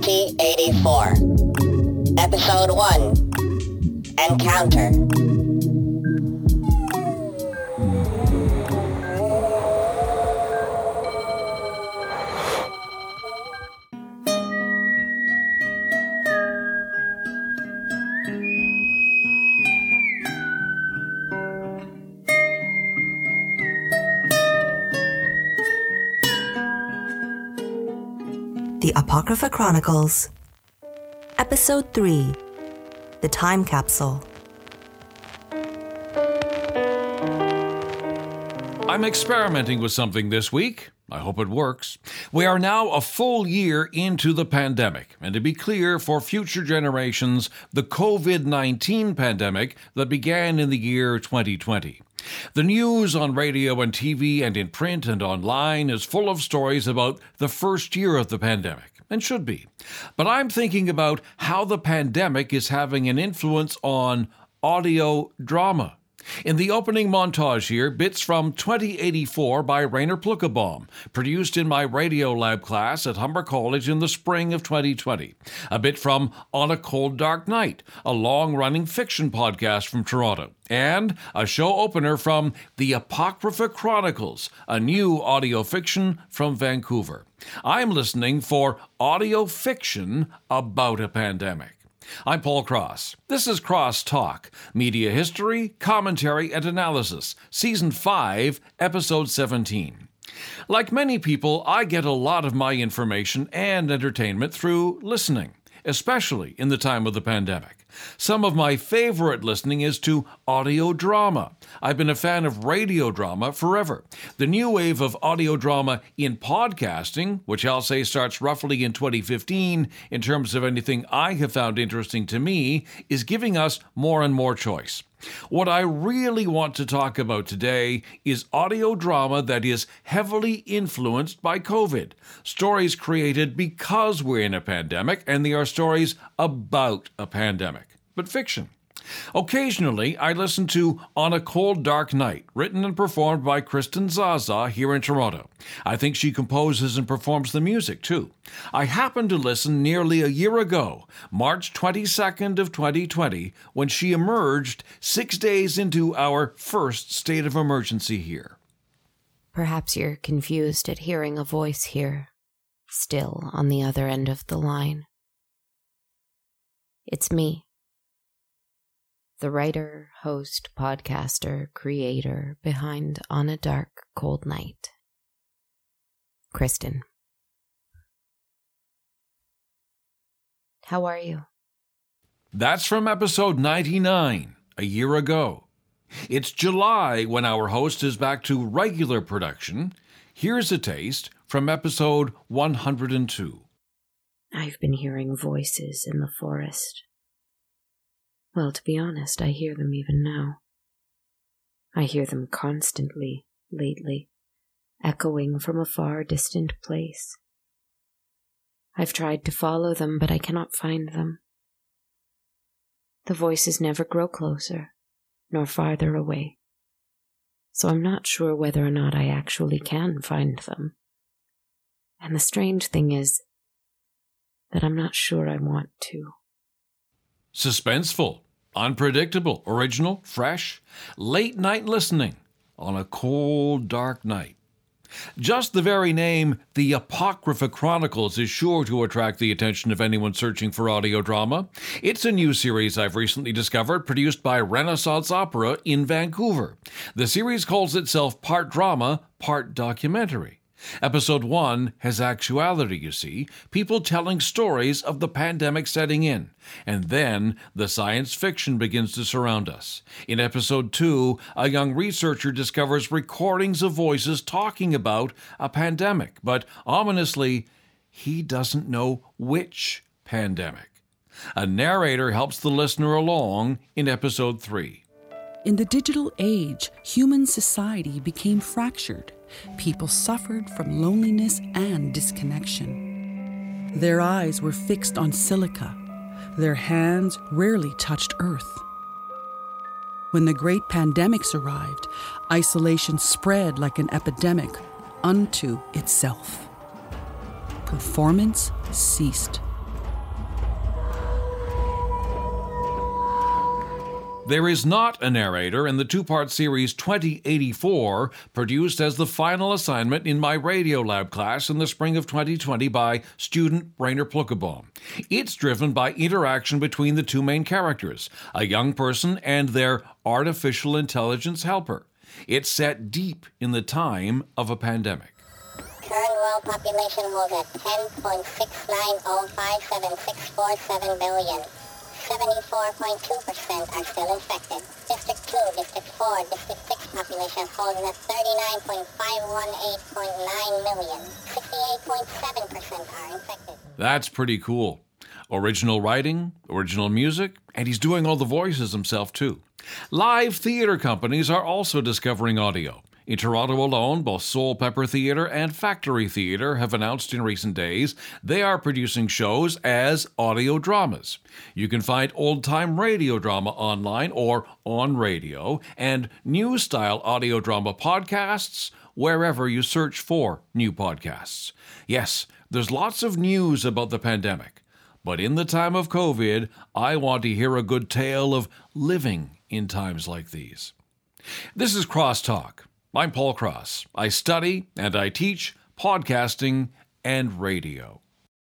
2084. Episode 1. Encounter. The Apocrypha Chronicles, Episode 3, The Time Capsule. I'm experimenting with something this week. I hope it works. We are now a full year into the pandemic, and to be clear, for future generations, the COVID-19 pandemic that began in the year 2020. The news on radio and TV and in print and online is full of stories about the first year of the pandemic, and should be. But I'm thinking about how the pandemic is having an influence on audio drama. In the opening montage here, bits from 2084 by Rainer Pluckebaum, produced in my radio lab class at Humber College in the spring of 2020. A bit from On a Cold Dark Night, a long-running fiction podcast from Toronto. And a show opener from The Apocrypha Chronicles, a new audio fiction from Vancouver. I'm listening for audio fiction about a pandemic. I'm Paul Cross. This is Cross Talk, Media History, Commentary, and Analysis, Season 5, Episode 17. Like many people, I get a lot of my information and entertainment through listening, especially in the time of the pandemic. Some of my favorite listening is to audio drama. I've been a fan of radio drama forever. The new wave of audio drama in podcasting, which I'll say starts roughly in 2015 in terms of anything I have found interesting to me, is giving us more and more choice. What I really want to talk about today is audio drama that is heavily influenced by COVID. Stories created because we're in a pandemic, and they are stories about a pandemic, but fiction. Occasionally, I listen to On a Cold Dark Night, written and performed by Kristen Zaza here in Toronto. I think she composes and performs the music, too. I happened to listen nearly a year ago, March 22nd of 2020, when she emerged 6 days into our first state of emergency here. Perhaps you're confused at hearing a voice here, still on the other end of the line. It's me. The writer, host, podcaster, creator behind On a Dark, Cold Night. Kristen. How are you? That's from episode 99, a year ago. It's July when our host is back to regular production. Here's a taste from episode 102. I've been hearing voices in the forest. Well, to be honest, I hear them even now. I hear them constantly, lately, echoing from a far distant place. I've tried to follow them, but I cannot find them. The voices never grow closer, nor farther away. So I'm not sure whether or not I actually can find them. And the strange thing is that I'm not sure I want to. Suspenseful, unpredictable, original, fresh, late-night listening on a cold, dark night. Just the very name, The Apocrypha Chronicles, is sure to attract the attention of anyone searching for audio drama. It's a new series I've recently discovered, produced by Renaissance Opera in Vancouver. The series calls itself part drama, part documentary. Episode 1 has actuality, you see, people telling stories of the pandemic setting in. And then the science fiction begins to surround us. In Episode 2, a young researcher discovers recordings of voices talking about a pandemic, but ominously, he doesn't know which pandemic. A narrator helps the listener along in Episode 3. In the digital age, human society became fractured. People suffered from loneliness and disconnection. Their eyes were fixed on silica. Their hands rarely touched earth. When the great pandemics arrived, isolation spread like an epidemic unto itself. Performance ceased. There is not a narrator in the two-part series 2084, produced as the final assignment in my Radiolab class in the spring of 2020 by student Rainer Pluckebaum. It's driven by interaction between the two main characters, a young person and their artificial intelligence helper. It's set deep in the time of a pandemic. Current world population holds at 10.69057647 billion. 74.2% are still infected. District 2, District 4, District 6 populations holding at 39.518.9 million. 68.7% are infected. That's pretty cool. Original writing, original music, and he's doing all the voices himself too. Live theater companies are also discovering audio. In Toronto alone, both Soul Pepper Theatre and Factory Theatre have announced in recent days they are producing shows as audio dramas. You can find old-time radio drama online or on radio, and new-style audio drama podcasts wherever you search for new podcasts. Yes, there's lots of news about the pandemic, but in the time of COVID, I want to hear a good tale of living in times like these. This is Crosstalk. I'm Paul Cross. I study and I teach podcasting and radio.